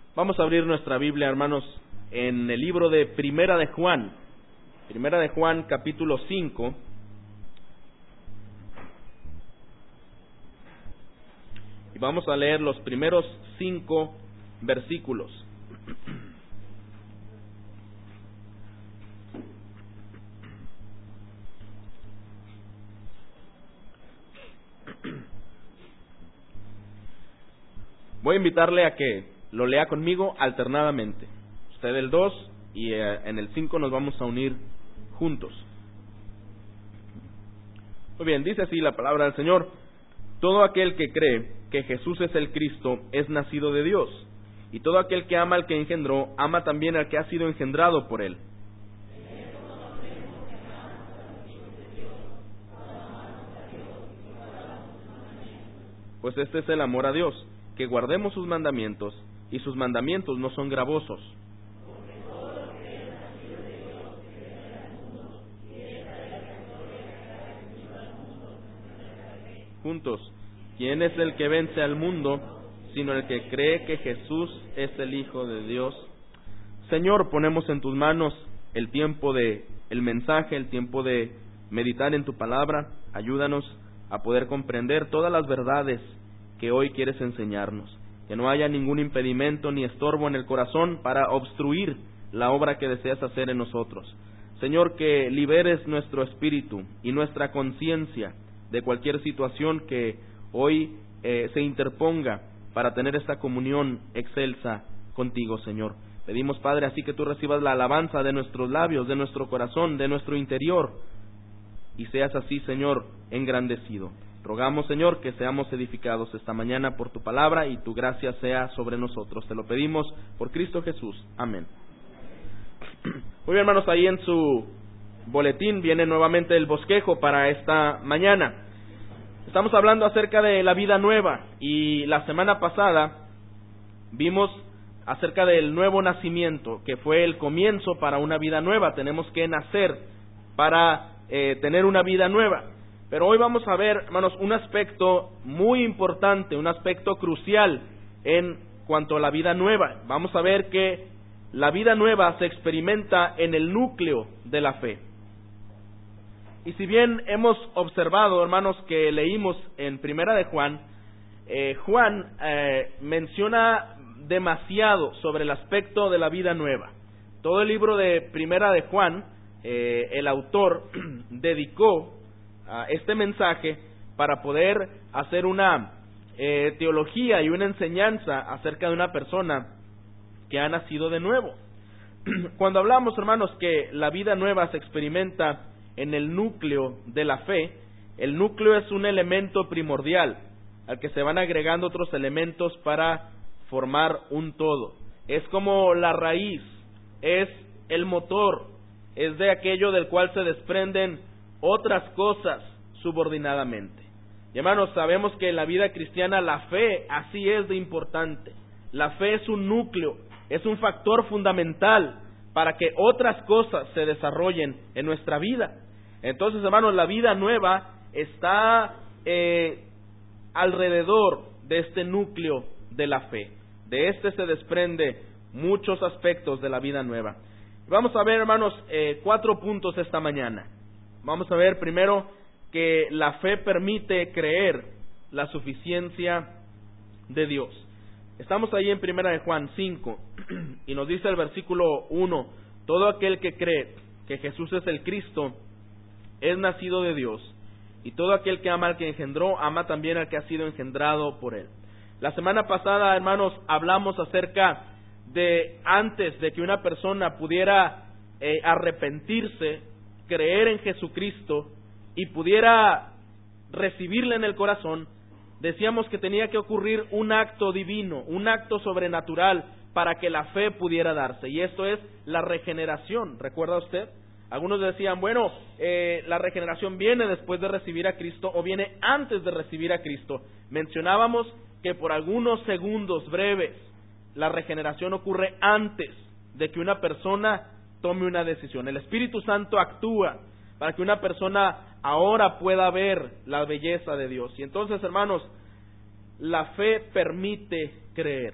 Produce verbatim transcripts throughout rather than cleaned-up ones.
Vamos a abrir nuestra Biblia, hermanos, en el libro de Primera de Juan. Primera de Juan, capítulo cinco. Y vamos a leer los primeros cinco versículos. Voy a invitarle a que lo lea conmigo alternadamente. Usted el dos y eh, en el cinco nos vamos a unir juntos. Muy bien, dice así la palabra del Señor: todo aquel que cree que Jesús es el Cristo es nacido de Dios, y todo aquel que ama al que engendró, ama también al que ha sido engendrado por él. Pues este es el amor a Dios, que guardemos sus mandamientos, y sus mandamientos no son gravosos. Juntos, ¿quién es el que vence al mundo, sino el que cree que Jesús es el Hijo de Dios? Señor, ponemos en tus manos el tiempo de el mensaje, el tiempo de meditar en tu palabra. Ayúdanos a poder comprender todas las verdades que hoy quieres enseñarnos. Que no haya ningún impedimento ni estorbo en el corazón para obstruir la obra que deseas hacer en nosotros. Señor, que liberes nuestro espíritu y nuestra conciencia de cualquier situación que hoy eh, se interponga para tener esta comunión excelsa contigo, Señor. Pedimos, Padre, así que tú recibas la alabanza de nuestros labios, de nuestro corazón, de nuestro interior, y seas así, Señor, engrandecido. Rogamos, Señor, que seamos edificados esta mañana por tu palabra y tu gracia sea sobre nosotros. Te lo pedimos por Cristo Jesús. Amén. Muy bien, hermanos, ahí en su boletín viene nuevamente el bosquejo para esta mañana. Estamos hablando acerca de la vida nueva, y la semana pasada vimos acerca del nuevo nacimiento, que fue el comienzo para una vida nueva. Tenemos que nacer para eh, tener una vida nueva. Pero hoy vamos a ver, hermanos, un aspecto muy importante, un aspecto crucial en cuanto a la vida nueva. Vamos a ver que la vida nueva se experimenta en el núcleo de la fe. Y si bien hemos observado, hermanos, que leímos en Primera de Juan, eh, Juan eh, menciona demasiado sobre el aspecto de la vida nueva. Todo el libro de Primera de Juan, eh, el autor dedicó a este mensaje para poder hacer una eh, teología y una enseñanza acerca de una persona que ha nacido de nuevo. Cuando hablamos, hermanos, que la vida nueva se experimenta en el núcleo de la fe, el núcleo es un elemento primordial al que se van agregando otros elementos para formar un todo. Es como la raíz, es el motor, es de aquello del cual se desprenden otras cosas subordinadamente. Y hermanos, sabemos que en la vida cristiana la fe así es de importante. La fe es un núcleo, es un factor fundamental para que otras cosas se desarrollen en nuestra vida. Entonces, hermanos, la vida nueva está eh, alrededor de este núcleo de la fe. De este se desprende muchos aspectos de la vida nueva. Vamos a ver, hermanos, eh, cuatro puntos esta mañana. Vamos a ver primero que la fe permite creer la suficiencia de Dios. Estamos ahí en Primera de Juan cinco y nos dice el versículo uno: todo aquel que cree que Jesús es el Cristo es nacido de Dios, y todo aquel que ama al que engendró, ama también al que ha sido engendrado por él. La semana pasada, hermanos, hablamos acerca de antes de que una persona pudiera eh, arrepentirse, creer en Jesucristo y pudiera recibirle en el corazón, decíamos que tenía que ocurrir un acto divino, un acto sobrenatural para que la fe pudiera darse, y esto es la regeneración. ¿Recuerda usted? Algunos decían, bueno, eh, la regeneración viene después de recibir a Cristo o viene antes de recibir a Cristo. Mencionábamos que por algunos segundos breves la regeneración ocurre antes de que una persona tome una decisión. El Espíritu Santo actúa para que una persona ahora pueda ver la belleza de Dios. Y entonces, hermanos, la fe permite creer.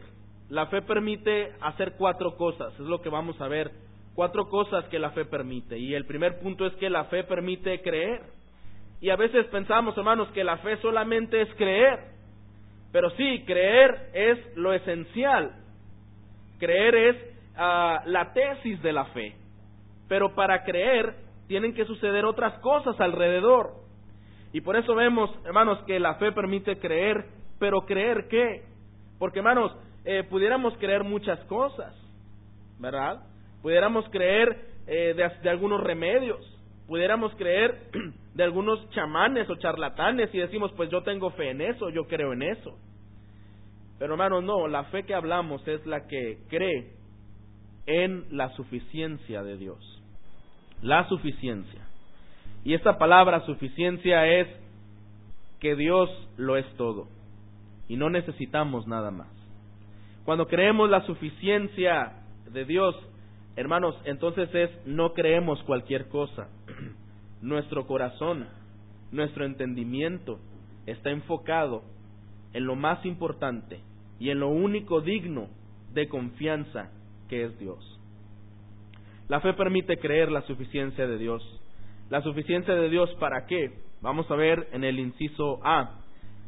la fe permite hacer cuatro cosas, es lo que vamos a ver, cuatro cosas que la fe permite. Y el primer punto es que la fe permite creer. Y a veces pensamos, hermanos, que la fe solamente es creer, pero sí, creer es lo esencial, creer es uh, la tesis de la fe, pero para creer tienen que suceder otras cosas alrededor. Y por eso vemos, hermanos, que la fe permite creer, pero ¿creer qué? Porque, hermanos, eh, pudiéramos creer muchas cosas, ¿verdad? Pudiéramos creer eh, de, de algunos remedios, pudiéramos creer de algunos chamanes o charlatanes y decimos, pues yo tengo fe en eso, yo creo en eso. Pero, hermanos, no, la fe que hablamos es la que cree en la suficiencia de Dios. La suficiencia. Y esta palabra suficiencia es que Dios lo es todo y no necesitamos nada más. Cuando creemos la suficiencia de Dios, hermanos, entonces es no creemos cualquier cosa. Nuestro corazón, nuestro entendimiento está enfocado en lo más importante y en lo único digno de confianza, que es Dios. La fe permite creer la suficiencia de Dios. ¿La suficiencia de Dios para qué? Vamos a ver en el inciso A.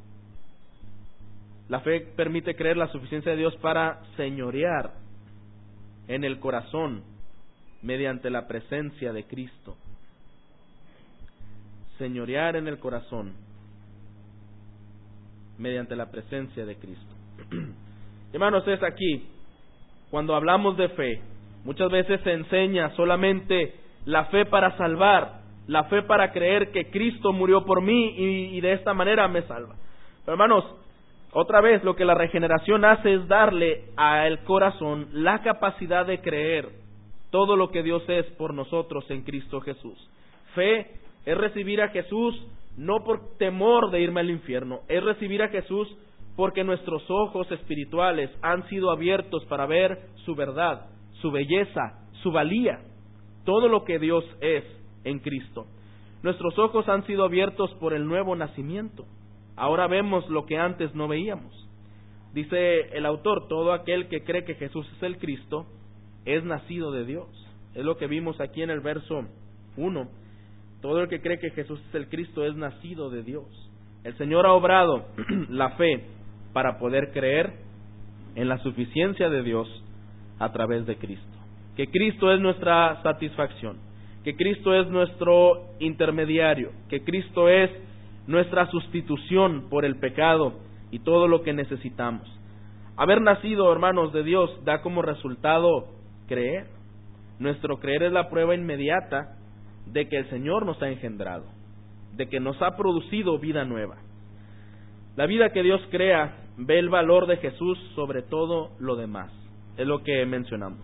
La fe permite creer la suficiencia de Dios para señorear en el corazón mediante la presencia de Cristo. Señorear en el corazón mediante la presencia de Cristo. Hermanos, es aquí, cuando hablamos de fe, muchas veces se enseña solamente la fe para salvar, la fe para creer que Cristo murió por mí y, y de esta manera me salva. Pero, hermanos, otra vez lo que la regeneración hace es darle al corazón la capacidad de creer todo lo que Dios es por nosotros en Cristo Jesús. Fe es recibir a Jesús no por temor de irme al infierno, es recibir a Jesús porque nuestros ojos espirituales han sido abiertos para ver su verdad, su belleza, su valía, todo lo que Dios es en Cristo. Nuestros ojos han sido abiertos por el nuevo nacimiento. Ahora vemos lo que antes no veíamos. Dice el autor, todo aquel que cree que Jesús es el Cristo es nacido de Dios. Es lo que vimos aquí en el verso uno. Todo el que cree que Jesús es el Cristo es nacido de Dios. El Señor ha obrado la fe para poder creer en la suficiencia de Dios a través de Cristo. Que Cristo es nuestra satisfacción, que Cristo es nuestro intermediario, que Cristo es nuestra sustitución por el pecado y todo lo que necesitamos. Haber nacido, hermanos, de Dios da como resultado creer. Nuestro creer es la prueba inmediata de que el Señor nos ha engendrado, de que nos ha producido vida nueva. La vida que Dios crea ve el valor de Jesús sobre todo lo demás. Es lo que mencionamos.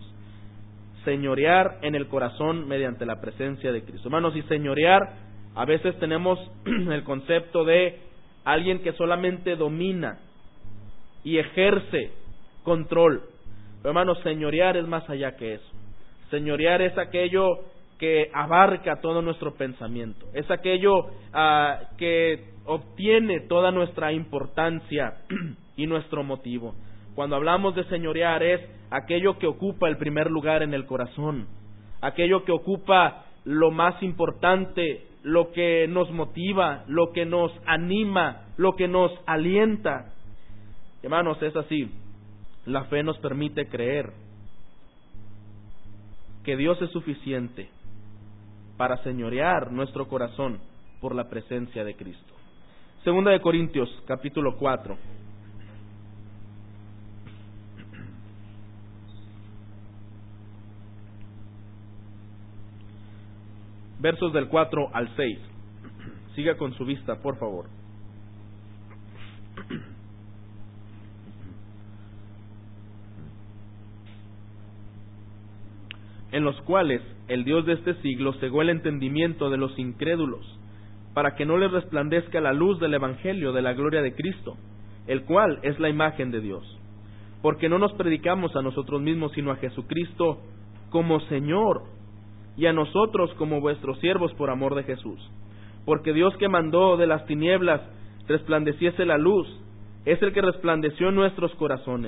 Señorear en el corazón mediante la presencia de Cristo. Hermanos, y señorear, a veces tenemos el concepto de alguien que solamente domina y ejerce control. Pero, hermanos, señorear es más allá que eso. Señorear es aquello que abarca todo nuestro pensamiento. Es aquello uh, que obtiene toda nuestra importancia y nuestro motivo. Cuando hablamos de señorear es aquello que ocupa el primer lugar en el corazón, aquello que ocupa lo más importante, lo que nos motiva, lo que nos anima, lo que nos alienta. Hermanos, es así. La fe nos permite creer que Dios es suficiente para señorear nuestro corazón por la presencia de Cristo. Segunda de Corintios, capítulo cuatro. Versos del cuatro al seis. Siga con su vista, por favor. En los cuales el Dios de este siglo cegó el entendimiento de los incrédulos, para que no les resplandezca la luz del Evangelio de la gloria de Cristo, el cual es la imagen de Dios. Porque no nos predicamos a nosotros mismos, sino a Jesucristo como Señor, y a nosotros como vuestros siervos por amor de Jesús. Porque Dios, que mandó de las tinieblas resplandeciese la luz, es el que resplandeció en nuestros corazones,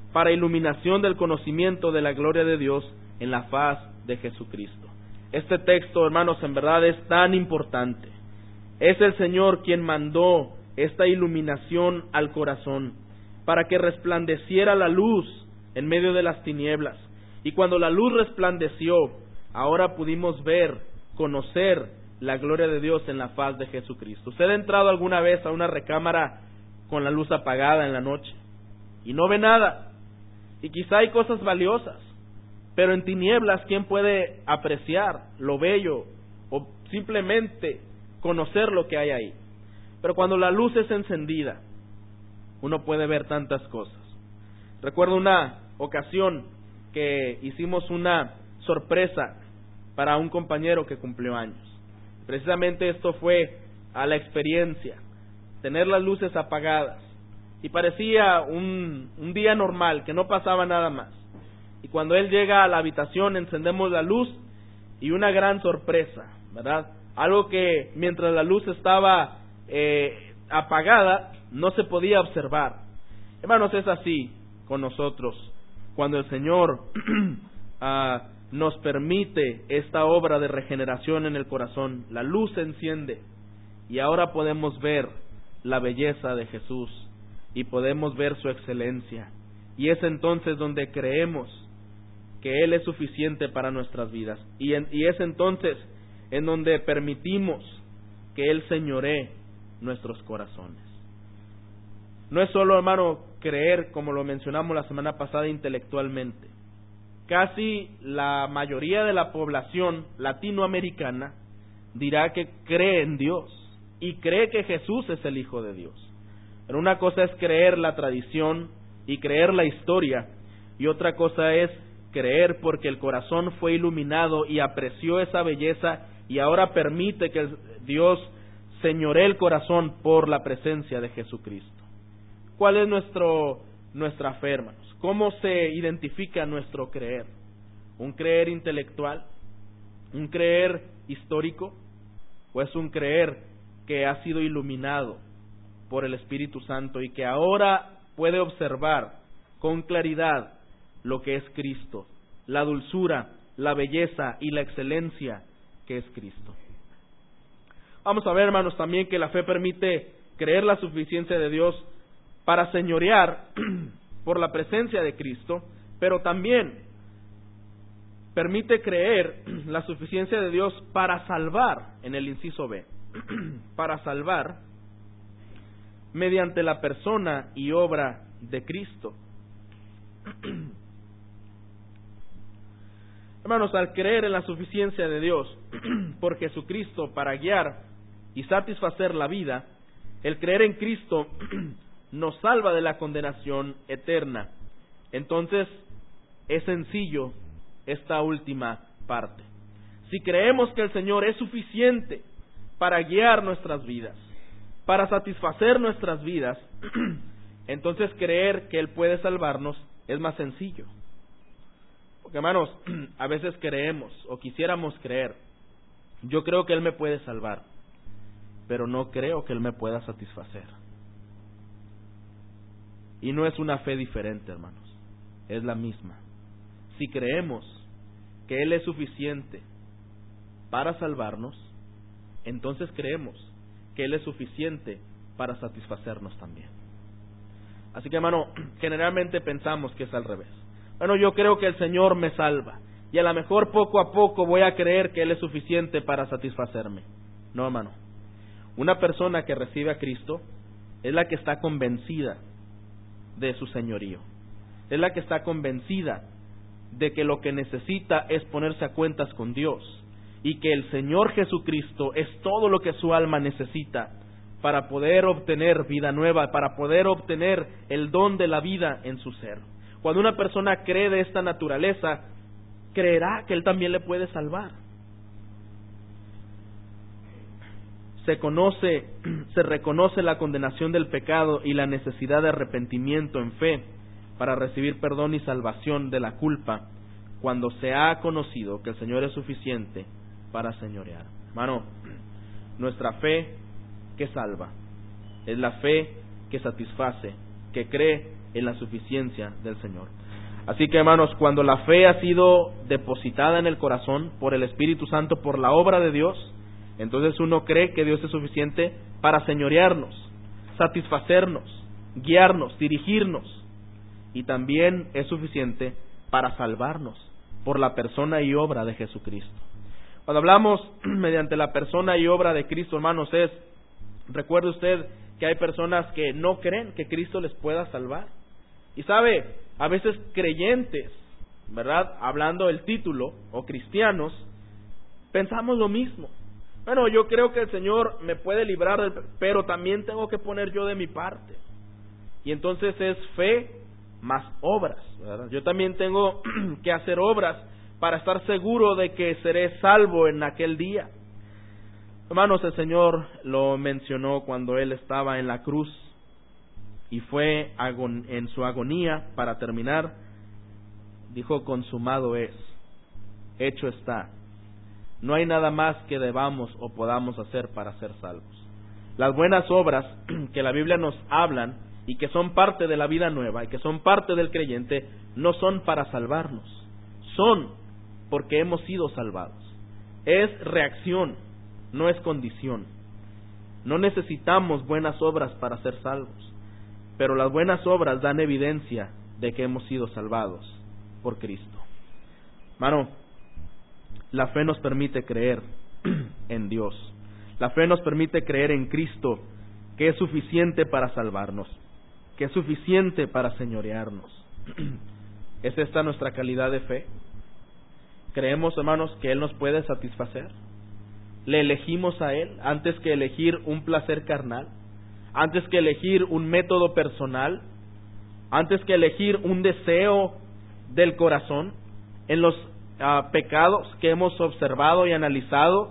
para iluminación del conocimiento de la gloria de Dios en la faz de Jesucristo. Este texto, hermanos, en verdad es tan importante. Es el Señor quien mandó esta iluminación al corazón para que resplandeciera la luz en medio de las tinieblas. Y cuando la luz resplandeció, ahora pudimos ver, conocer la gloria de Dios en la faz de Jesucristo. ¿Usted ha entrado alguna vez a una recámara con la luz apagada en la noche y no ve nada? Y quizá hay cosas valiosas, pero en tinieblas, ¿quién puede apreciar lo bello o simplemente conocer lo que hay ahí? Pero cuando la luz es encendida, uno puede ver tantas cosas. Recuerdo una ocasión que hicimos una sorpresa para un compañero que cumplió años. Precisamente esto fue a la experiencia, tener las luces apagadas. Y parecía un, un día normal, que no pasaba nada más. Y cuando él llega a la habitación, encendemos la luz y una gran sorpresa, ¿verdad? Algo que mientras la luz estaba eh, apagada, no se podía observar. Hermanos, es así con nosotros. Cuando el Señor uh, nos permite esta obra de regeneración en el corazón, la luz se enciende y ahora podemos ver la belleza de Jesús y podemos ver su excelencia. Y es entonces donde creemos que Él es suficiente para nuestras vidas. Y, en, y es entonces en donde permitimos que Él señoree nuestros corazones. No es solo, hermano, creer, como lo mencionamos la semana pasada, intelectualmente. Casi la mayoría de la población latinoamericana dirá que cree en Dios y cree que Jesús es el Hijo de Dios. Pero una cosa es creer la tradición y creer la historia, y otra cosa es creer porque el corazón fue iluminado y apreció esa belleza y ahora permite que Dios señoree el corazón por la presencia de Jesucristo. ¿Cuál es nuestro, nuestra fe, hermanos? ¿Cómo se identifica nuestro creer? ¿Un creer intelectual? ¿Un creer histórico? ¿O es un creer que ha sido iluminado por el Espíritu Santo y que ahora puede observar con claridad lo que es Cristo, la dulzura, la belleza y la excelencia que es Cristo? Vamos a ver, hermanos, también que la fe permite creer la suficiencia de Dios para señorear por la presencia de Cristo, pero también permite creer la suficiencia de Dios para salvar, en el inciso B, para salvar mediante la persona y obra de Cristo. Hermanos, al creer en la suficiencia de Dios por Jesucristo para guiar y satisfacer la vida, el creer en Cristo nos salva de la condenación eterna. Entonces, es sencillo esta última parte. Si creemos que el Señor es suficiente para guiar nuestras vidas, para satisfacer nuestras vidas, entonces creer que Él puede salvarnos es más sencillo. Porque, hermanos, a veces creemos o quisiéramos creer, yo creo que Él me puede salvar, pero no creo que Él me pueda satisfacer. Y no es una fe diferente, hermanos, es la misma. Si creemos que Él es suficiente para salvarnos, entonces creemos que Él es suficiente para satisfacernos también. Así que, hermano, generalmente pensamos que es al revés. Bueno, yo creo que el Señor me salva y a lo mejor poco a poco voy a creer que Él es suficiente para satisfacerme. No, hermano. Una persona que recibe a Cristo es la que está convencida de su señorío. Es la que está convencida de que lo que necesita es ponerse a cuentas con Dios y que el Señor Jesucristo es todo lo que su alma necesita para poder obtener vida nueva, para poder obtener el don de la vida en su ser. Cuando una persona cree de esta naturaleza, creerá que Él también le puede salvar. Se conoce, se reconoce la condenación del pecado y la necesidad de arrepentimiento en fe para recibir perdón y salvación de la culpa cuando se ha conocido que el Señor es suficiente para señorear. Hermano, nuestra fe que salva es la fe que satisface, que cree en la suficiencia del Señor. Así que, hermanos, cuando la fe ha sido depositada en el corazón por el Espíritu Santo, por la obra de Dios, entonces uno cree que Dios es suficiente para señorearnos, satisfacernos, guiarnos, dirigirnos, y también es suficiente para salvarnos por la persona y obra de Jesucristo. Cuando hablamos mediante la persona y obra de Cristo, hermanos, es, recuerde usted que hay personas que no creen que Cristo les pueda salvar. Y sabe, a veces creyentes, ¿verdad?, hablando del título, o cristianos, pensamos lo mismo. Bueno, yo creo que el Señor me puede librar, del, pero también tengo que poner yo de mi parte. Y entonces es fe más obras, ¿verdad? Yo también tengo que hacer obras para estar seguro de que seré salvo en aquel día. Hermanos, el Señor lo mencionó cuando Él estaba en la cruz y fue en su agonía, para terminar, dijo: consumado es, hecho está. No hay nada más que debamos o podamos hacer para ser salvos. Las buenas obras que la Biblia nos hablan y que son parte de la vida nueva y que son parte del creyente, no son para salvarnos, son porque hemos sido salvados. Es reacción, no es condición. No necesitamos buenas obras para ser salvos, pero las buenas obras dan evidencia de que hemos sido salvados por Cristo. Hermano, la fe nos permite creer en Dios. La fe nos permite creer en Cristo, que es suficiente para salvarnos, que es suficiente para señorearnos. ¿Es esta nuestra calidad de fe? ¿Creemos, hermanos, que Él nos puede satisfacer? ¿Le elegimos a Él antes que elegir un placer carnal? ¿Antes que elegir un método personal? ¿Antes que elegir un deseo del corazón? En los uh, pecados que hemos observado y analizado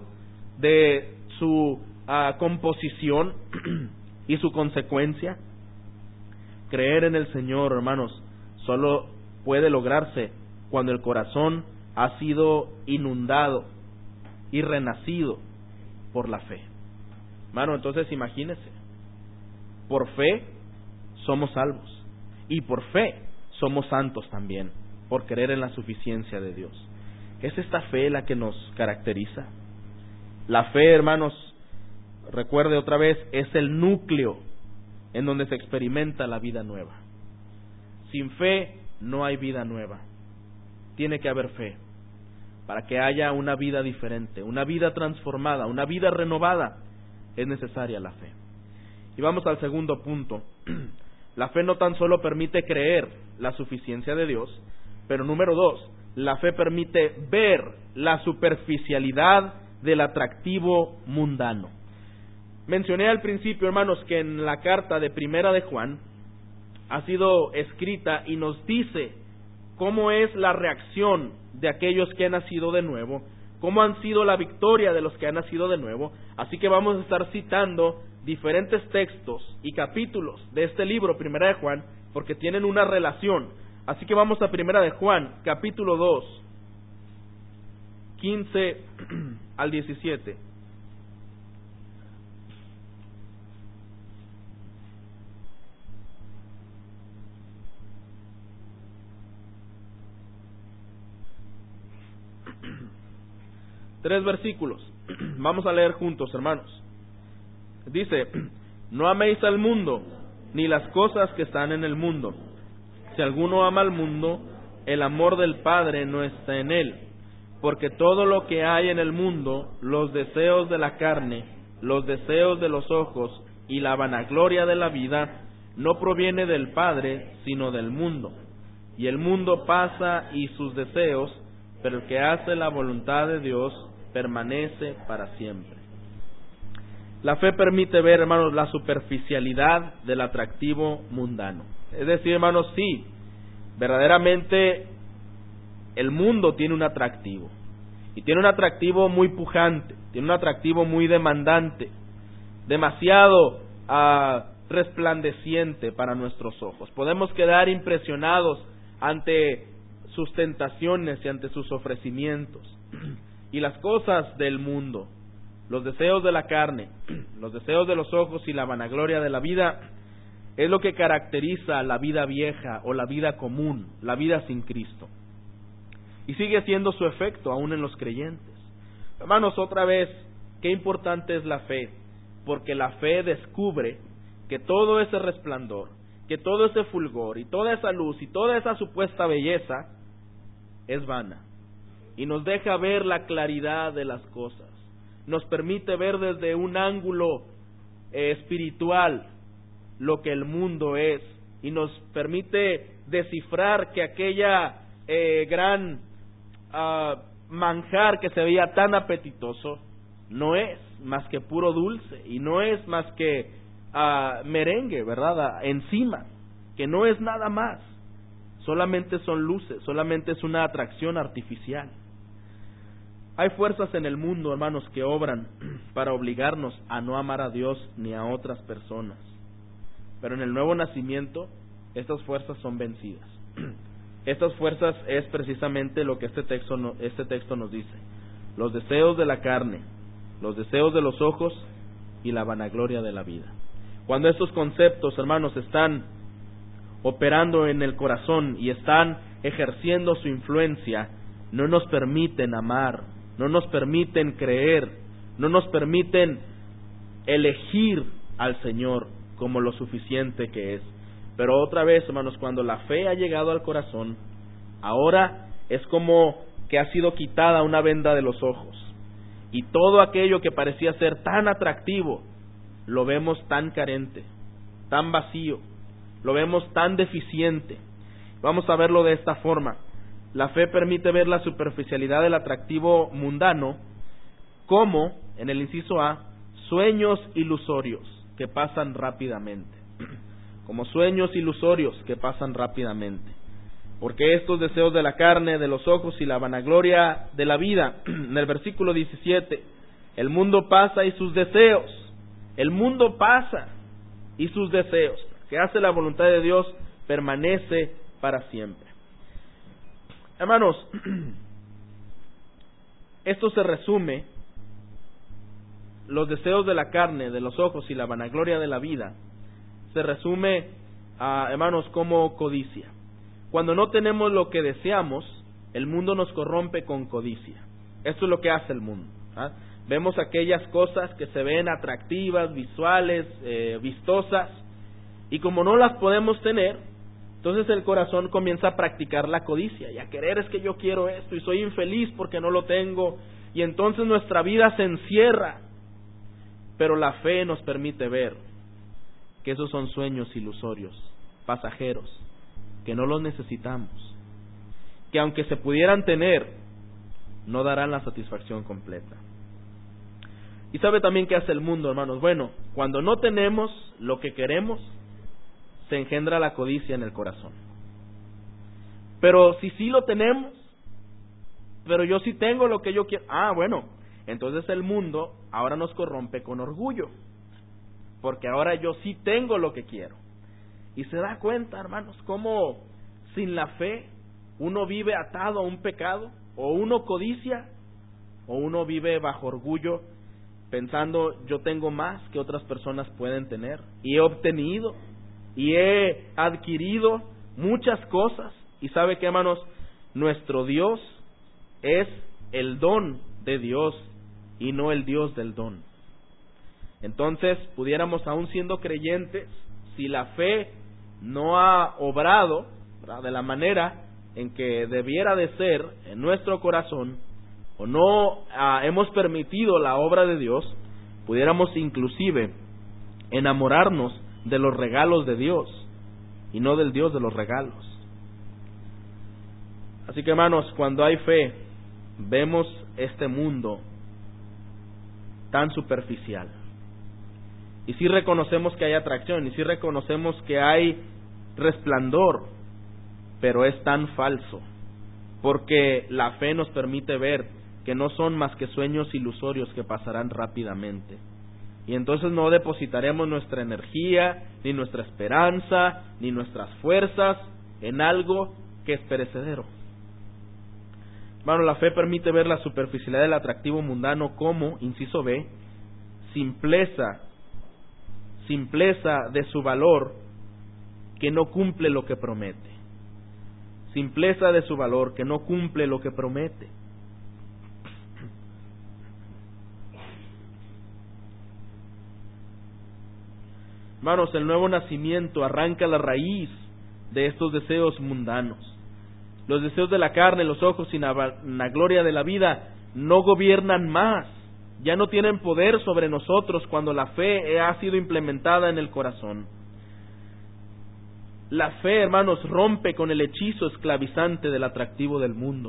de su uh, composición y su consecuencia. Creer en el Señor, hermanos, solo puede lograrse cuando el corazón ha sido inundado y renacido por la fe. Hermano, entonces imagínese, por fe somos salvos y por fe somos santos también, por creer en la suficiencia de Dios. ¿Es esta fe la que nos caracteriza? La fe, hermanos, recuerde otra vez, es el núcleo en donde se experimenta la vida nueva. Sin fe no hay vida nueva. Tiene que haber fe para que haya una vida diferente, una vida transformada, una vida renovada. Es necesaria la fe. Y vamos al segundo punto. La fe no tan solo permite creer la suficiencia de Dios, pero número dos, la fe permite ver la superficialidad del atractivo mundano. Mencioné al principio, hermanos, que en la carta de Primera de Juan ha sido escrita y nos dice cómo es la reacción de aquellos que han nacido de nuevo, cómo han sido la victoria de los que han nacido de nuevo. Así que vamos a estar citando diferentes textos y capítulos de este libro, Primera de Juan, porque tienen una relación. Así que vamos a Primera de Juan, capítulo dos, quince al diecisiete. Tres versículos. Vamos a leer juntos, hermanos. Dice: no améis al mundo, ni las cosas que están en el mundo. Si alguno ama al mundo, el amor del Padre no está en él. Porque todo lo que hay en el mundo, los deseos de la carne, los deseos de los ojos y la vanagloria de la vida, no proviene del Padre, sino del mundo. Y el mundo pasa y sus deseos, pero el que hace la voluntad de Dios permanece para siempre. La fe permite ver, hermanos, la superficialidad del atractivo mundano. Es decir, hermanos, sí, verdaderamente el mundo tiene un atractivo. Y tiene un atractivo muy pujante, tiene un atractivo muy demandante, demasiado uh, resplandeciente para nuestros ojos. Podemos quedar impresionados ante sus tentaciones y ante sus ofrecimientos. Y las cosas del mundo, los deseos de la carne, los deseos de los ojos y la vanagloria de la vida, Es lo que caracteriza la vida vieja o la vida común, la vida sin Cristo. Y sigue siendo su efecto aún en los creyentes. Hermanos, otra vez, qué importante es la fe, porque la fe descubre que todo ese resplandor, que todo ese fulgor y toda esa luz y toda esa supuesta belleza es vana. Y nos deja ver la claridad de las cosas. Nos permite ver desde un ángulo eh, espiritual lo que el mundo es. Y nos permite descifrar que aquella eh, gran uh, manjar que se veía tan apetitoso no es más que puro dulce. Y no es más que uh, merengue, ¿verdad? Encima. Que no es nada más. Solamente son luces, solamente es una atracción artificial. Hay fuerzas en el mundo, hermanos, que obran para obligarnos a no amar a Dios ni a otras personas. Pero en el nuevo nacimiento, estas fuerzas son vencidas. Estas fuerzas es precisamente lo que este texto, no, este texto nos dice. Los deseos de la carne, los deseos de los ojos y la vanagloria de la vida. Cuando estos conceptos, hermanos, están operando en el corazón y están ejerciendo su influencia, no nos permiten amar, no nos permiten creer, no nos permiten elegir al Señor como lo suficiente que es. Pero otra vez, hermanos, cuando la fe ha llegado al corazón, ahora es como que ha sido quitada una venda de los ojos. Y todo aquello que parecía ser tan atractivo, lo vemos tan carente, tan vacío, lo vemos tan deficiente. Vamos a verlo de esta forma. La fe permite ver la superficialidad del atractivo mundano como, en el inciso A, sueños ilusorios que pasan rápidamente. Como sueños ilusorios que pasan rápidamente. Porque estos deseos de la carne, de los ojos y la vanagloria de la vida, en el versículo diecisiete, el mundo pasa y sus deseos, el mundo pasa y sus deseos, que hace la voluntad de Dios, permanece para siempre. Hermanos, esto se resume, los deseos de la carne, de los ojos y la vanagloria de la vida, se resume, a, hermanos, como codicia. Cuando no tenemos lo que deseamos, el mundo nos corrompe con codicia. Esto es lo que hace el mundo. ¿Ah? Vemos aquellas cosas que se ven atractivas, visuales, eh, vistosas, y como no las podemos tener, entonces el corazón comienza a practicar la codicia y a querer, es que yo quiero esto y soy infeliz porque no lo tengo, y entonces nuestra vida se encierra. Pero la fe nos permite ver que esos son sueños ilusorios, pasajeros, que no los necesitamos, que aunque se pudieran tener, no darán la satisfacción completa. Y sabe también qué hace el mundo, hermanos. Bueno, cuando no tenemos lo que queremos, se engendra la codicia en el corazón. Pero si sí lo tenemos, pero yo sí tengo lo que yo quiero, ah, bueno, entonces el mundo ahora nos corrompe con orgullo, porque ahora yo sí tengo lo que quiero. Y se da cuenta, hermanos, cómo sin la fe uno vive atado a un pecado, o uno codicia, o uno vive bajo orgullo, pensando yo tengo más que otras personas pueden tener, y he obtenido, y he adquirido muchas cosas. Y sabe que, hermanos, nuestro Dios es el don de Dios y no el Dios del don. Entonces, pudiéramos, aún siendo creyentes, si la fe no ha obrado, ¿verdad?, de la manera en que debiera de ser en nuestro corazón, o no ah, hemos permitido la obra de Dios, pudiéramos inclusive enamorarnos de los regalos de Dios y no del Dios de los regalos. Así que, hermanos, cuando hay fe, vemos este mundo tan superficial. Y sí reconocemos que hay atracción, y sí reconocemos que hay resplandor, pero es tan falso, porque la fe nos permite ver que no son más que sueños ilusorios que pasarán rápidamente. Y entonces no depositaremos nuestra energía, ni nuestra esperanza, ni nuestras fuerzas en algo que es perecedero. Bueno, la fe permite ver la superficialidad del atractivo mundano como, inciso B, simpleza, simpleza de su valor que no cumple lo que promete. Simpleza de su valor, que no cumple lo que promete. Hermanos, el nuevo nacimiento arranca la raíz de estos deseos mundanos. Los deseos de la carne, los ojos y la gloria de la vida no gobiernan más. Ya no tienen poder sobre nosotros cuando la fe ha sido implementada en el corazón. La fe, hermanos, rompe con el hechizo esclavizante del atractivo del mundo.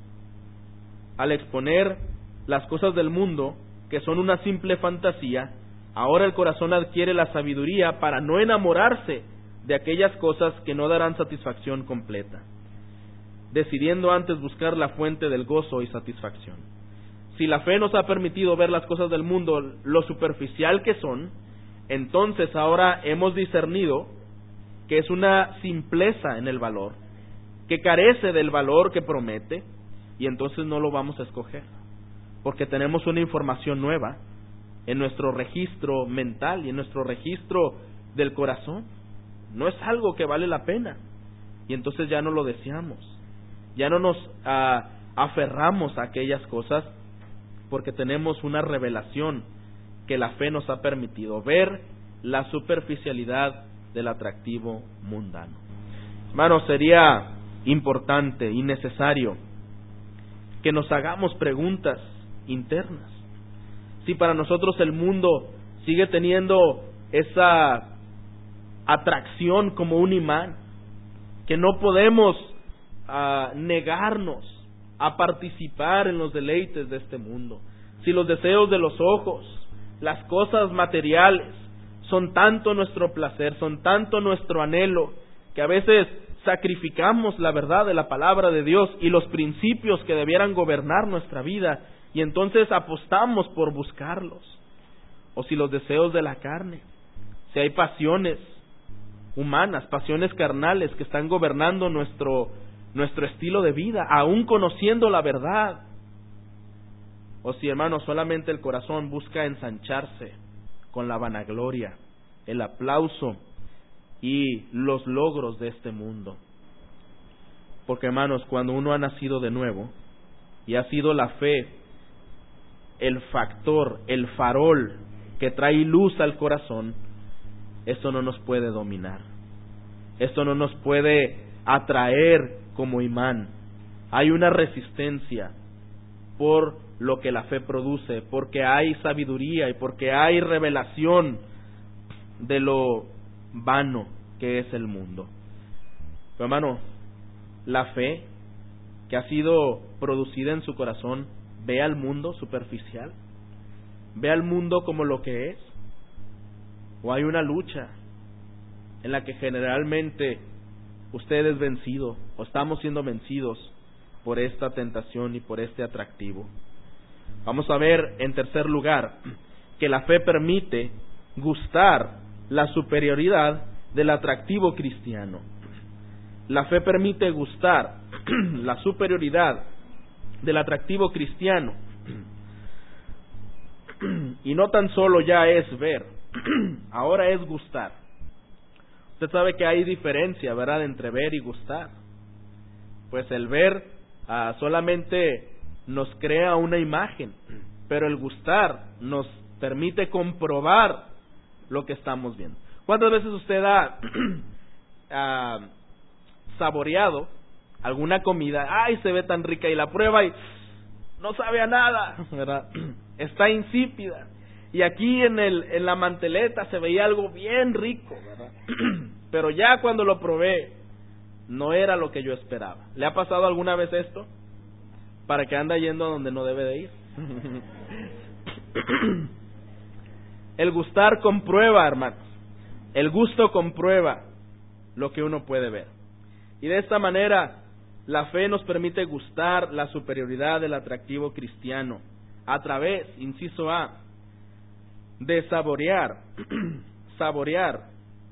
Al exponer las cosas del mundo, que son una simple fantasía, ahora el corazón adquiere la sabiduría para no enamorarse de aquellas cosas que no darán satisfacción completa, decidiendo antes buscar la fuente del gozo y satisfacción. Si la fe nos ha permitido ver las cosas del mundo lo superficial que son, entonces ahora hemos discernido que es una simpleza en el valor, que carece del valor que promete, y entonces no lo vamos a escoger, porque tenemos una información nueva en nuestro registro mental y en nuestro registro del corazón. No es algo que vale la pena, y entonces ya no lo deseamos, ya no nos uh, aferramos a aquellas cosas, porque tenemos una revelación que la fe nos ha permitido ver la superficialidad del atractivo mundano. Hermanos, sería importante y necesario que nos hagamos preguntas internas. Si para nosotros el mundo sigue teniendo esa atracción como un imán, que no podemos uh, negarnos a participar en los deleites de este mundo. Si los deseos de los ojos, las cosas materiales, son tanto nuestro placer, son tanto nuestro anhelo, que a veces sacrificamos la verdad de la palabra de Dios y los principios que debieran gobernar nuestra vida, y entonces apostamos por buscarlos. O si los deseos de la carne, si hay pasiones humanas, pasiones carnales que están gobernando nuestro nuestro estilo de vida, aún conociendo la verdad. O si, hermanos, solamente el corazón busca ensancharse con la vanagloria, el aplauso y los logros de este mundo. Porque, hermanos, cuando uno ha nacido de nuevo y ha sido la fe el factor, el farol que trae luz al corazón, esto no nos puede dominar, esto no nos puede atraer como imán. Hay una resistencia por lo que la fe produce, porque hay sabiduría y porque hay revelación de lo vano que es el mundo. Pero, hermano, la fe que ha sido producida en su corazón ve al mundo superficial, ve al mundo como lo que es, o hay una lucha en la que generalmente usted es vencido o estamos siendo vencidos por esta tentación y por este atractivo. Vamos a ver, en tercer lugar, que la fe permite gustar la superioridad del atractivo cristiano. La fe permite gustar la superioridad del atractivo cristiano. Y no tan solo ya es ver, ahora es gustar. Usted sabe que hay diferencia, ¿verdad?, entre ver y gustar. Pues el ver uh, solamente nos crea una imagen, pero el gustar nos permite comprobar lo que estamos viendo. ¿Cuántas veces usted ha uh, saboreado alguna comida? ¡Ay, se ve tan rica! Y la prueba y no sabe a nada, ¿verdad? Está insípida. Y aquí en el en la manteleta se veía algo bien rico, ¿verdad? Pero ya cuando lo probé, no era lo que yo esperaba. ¿Le ha pasado alguna vez esto? Para que anda yendo a donde no debe de ir. El gustar comprueba, hermanos. El gusto comprueba lo que uno puede ver. Y de esta manera, la fe nos permite gustar la superioridad del atractivo cristiano a través, inciso A, de saborear, saborear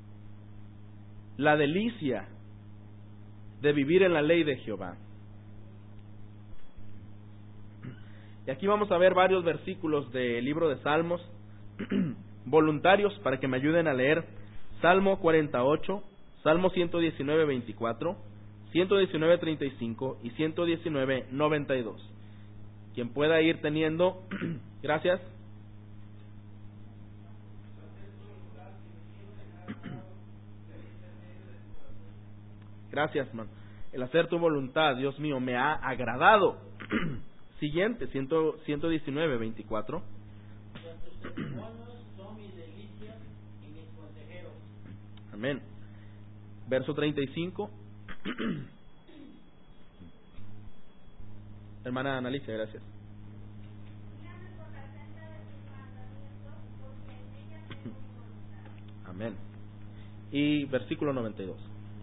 la delicia de vivir en la ley de Jehová. Y aquí vamos a ver varios versículos del libro de Salmos, voluntarios para que me ayuden a leer. Salmo cuarenta y ocho, Salmo ciento diecinueve, veinticuatro, ciento diecinueve, treinta y cinco y ciento diecinueve, noventa y dos. Quien pueda ir teniendo, gracias. Gracias, man. El hacer tu voluntad, Dios mío, me ha agradado. Siguiente, ciento diecinueve, veinticuatro. Amén. Verso treinta y cinco. Hermana Analicia, gracias. Amén. Y versículo noventa y dos.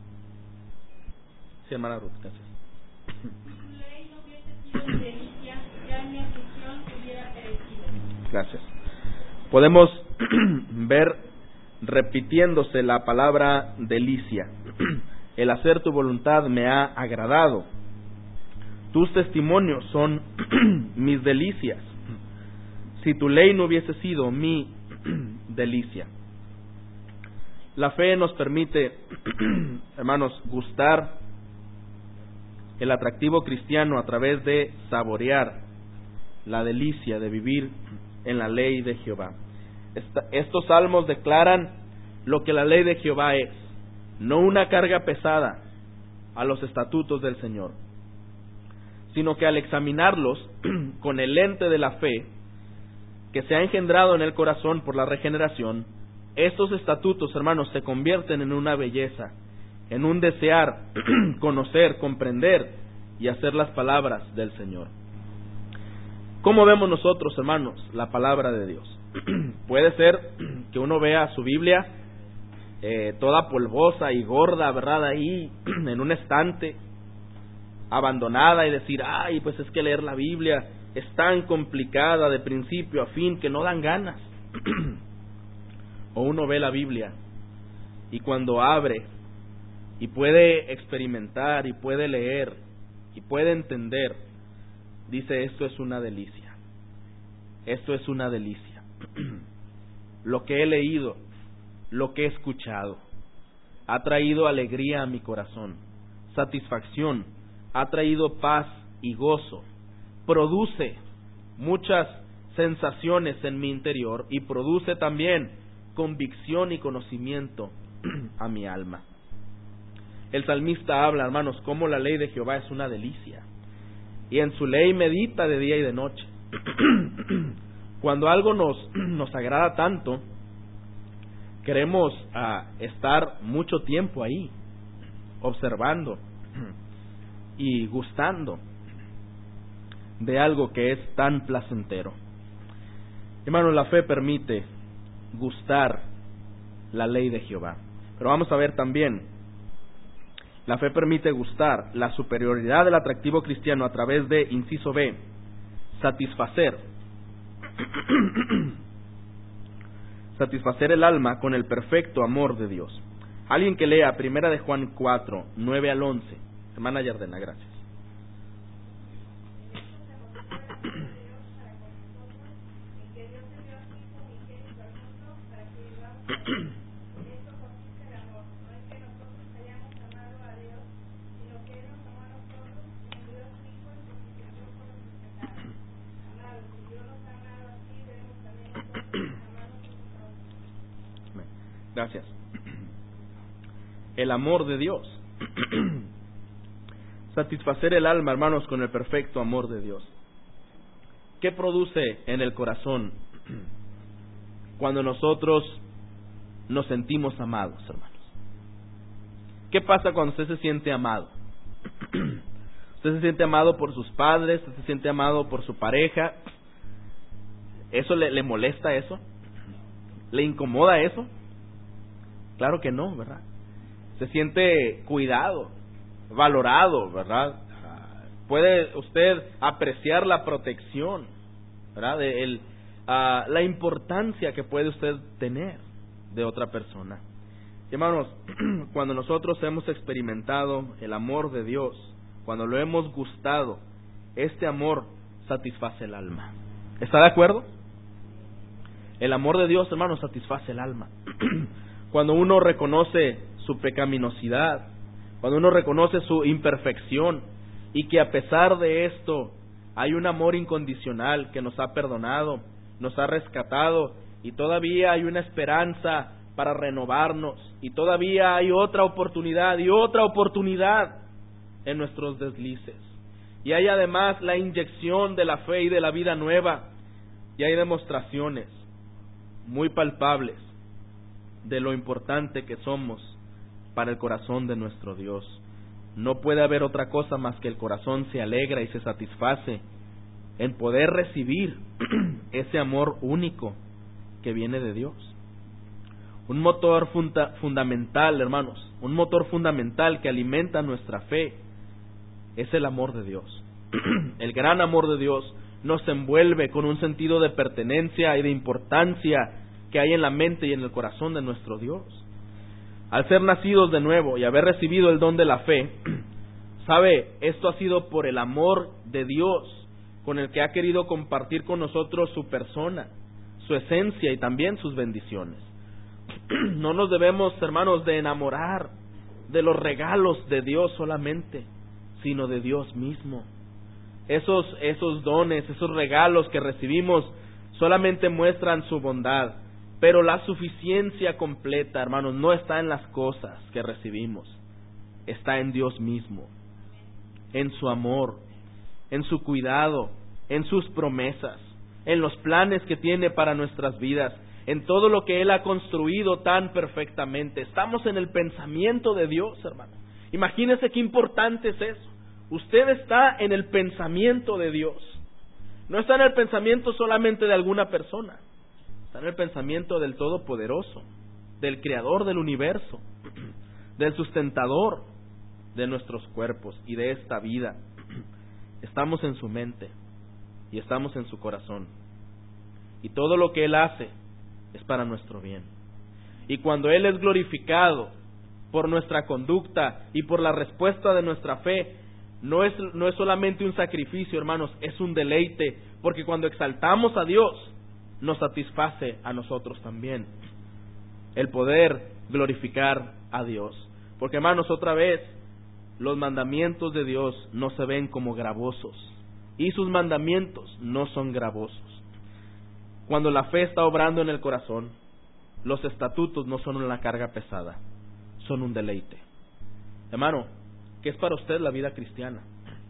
Sí, hermana Ruth, gracias. Si tu ley no hubiese sido mi delicia, ya mi aflicción hubiera perecido. Gracias. Podemos ver repitiéndose la palabra delicia. El hacer tu voluntad me ha agradado. Tus testimonios son mis delicias. Si tu ley no hubiese sido mi delicia. La fe nos permite, hermanos, gustar el atractivo cristiano a través de saborear la delicia de vivir en la ley de Jehová. Esta, estos salmos declaran lo que la ley de Jehová es, no una carga pesada a los estatutos del Señor, sino que al examinarlos con el lente de la fe que se ha engendrado en el corazón por la regeneración, estos estatutos, hermanos, se convierten en una belleza, en un desear conocer, comprender y hacer las palabras del Señor. ¿Cómo vemos nosotros, hermanos, la palabra de Dios? Puede ser que uno vea su Biblia eh, toda polvosa y gorda, ¿verdad? Ahí en un estante, abandonada, y decir, ay, pues es que leer la Biblia es tan complicada de principio a fin que no dan ganas. O uno ve la Biblia y cuando abre y puede experimentar y puede leer y puede entender, dice, esto es una delicia, esto es una delicia. Lo que he leído, lo que he escuchado, ha traído alegría a mi corazón, satisfacción, ha traído paz y gozo, produce muchas sensaciones en mi interior y produce también convicción y conocimiento a mi alma. El salmista habla, hermanos, cómo la ley de Jehová es una delicia, y en su ley medita de día y de noche. Cuando algo nos, nos agrada tanto, queremos uh, estar mucho tiempo ahí, observando y gustando de algo que es tan placentero. Hermanos, la fe permite gustar la ley de Jehová. Pero vamos a ver también, la fe permite gustar la superioridad del atractivo cristiano a través de, inciso B, satisfacer satisfacer el alma con el perfecto amor de Dios. Alguien que lea Primera de Juan cuatro, nueve al once. Hermana Yardena, gracias. Gracias. El amor de Dios. Satisfacer el alma, hermanos, con el perfecto amor de Dios. ¿Qué produce en el corazón cuando nosotros nos sentimos amados, hermanos? ¿Qué pasa cuando usted se siente amado? Usted se siente amado por sus padres, usted se siente amado por su pareja. ¿Eso le, le molesta eso? ¿Le incomoda eso? Claro que no, ¿verdad? Se siente cuidado, valorado, ¿verdad? Puede usted apreciar la protección, ¿verdad? El, uh, la importancia que puede usted tener de otra persona. Hermanos, cuando nosotros hemos experimentado el amor de Dios, cuando lo hemos gustado, este amor satisface el alma. ¿Está de acuerdo? El amor de Dios, hermanos, satisface el alma. Cuando uno reconoce su pecaminosidad, cuando uno reconoce su imperfección y que a pesar de esto hay un amor incondicional que nos ha perdonado, nos ha rescatado y todavía hay una esperanza para renovarnos y todavía hay otra oportunidad y otra oportunidad en nuestros deslices. Y hay además la inyección de la fe y de la vida nueva y hay demostraciones muy palpables de lo importante que somos para el corazón de nuestro Dios. No puede haber otra cosa más que el corazón se alegra y se satisface en poder recibir ese amor único que viene de Dios. Un motor funda- fundamental, hermanos, un motor fundamental que alimenta nuestra fe es el amor de Dios. El gran amor de Dios nos envuelve con un sentido de pertenencia y de importancia que hay en la mente y en el corazón de nuestro Dios. Al ser nacidos de nuevo y haber recibido el don de la fe, sabe, esto ha sido por el amor de Dios con el que ha querido compartir con nosotros su persona, su esencia y también sus bendiciones. No nos debemos, hermanos, de enamorar de los regalos de Dios solamente, sino de Dios mismo. Esos, esos dones, esos regalos que recibimos solamente muestran su bondad, pero la suficiencia completa, hermanos, no está en las cosas que recibimos, está en Dios mismo, en su amor, en su cuidado, en sus promesas, en los planes que tiene para nuestras vidas, en todo lo que Él ha construido tan perfectamente. Estamos en el pensamiento de Dios, hermano. Imagínese qué importante es eso. Usted está en el pensamiento de Dios. No está en el pensamiento solamente de alguna persona. Está en el pensamiento del Todopoderoso, del Creador del universo, del sustentador de nuestros cuerpos y de esta vida. Estamos en su mente y estamos en su corazón. Y todo lo que Él hace es para nuestro bien. Y cuando Él es glorificado por nuestra conducta y por la respuesta de nuestra fe, no es, no es solamente un sacrificio, hermanos, es un deleite, porque cuando exaltamos a Dios, nos satisface a nosotros también el poder glorificar a Dios. Porque, hermanos, otra vez, los mandamientos de Dios no se ven como gravosos y sus mandamientos no son gravosos. Cuando la fe está obrando en el corazón, los estatutos no son una carga pesada, son un deleite. Hermano, ¿qué es para usted la vida cristiana?